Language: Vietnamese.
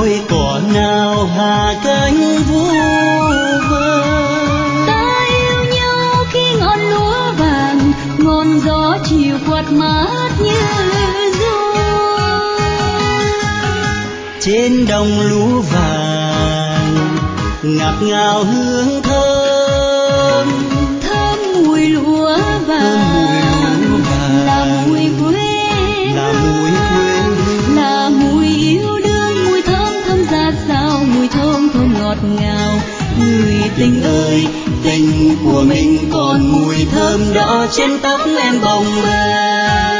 đôi cỏ nào hạ cánh vu vơ. Ta yêu nhau khi ngọn lúa vàng, ngọn gió chiều quạt mát như ru. Trên đồng lúa vàng ngạt ngào hương thơm, thơm mùi lúa vàng, là mùi quê, là mùi quê, là mùi yêu đương, mùi thơm thơm ra sao, mùi thơm thơm ngọt ngào. Người tình ơi, tình của mình còn mùi thơm đó trên tóc em bồng bềnh.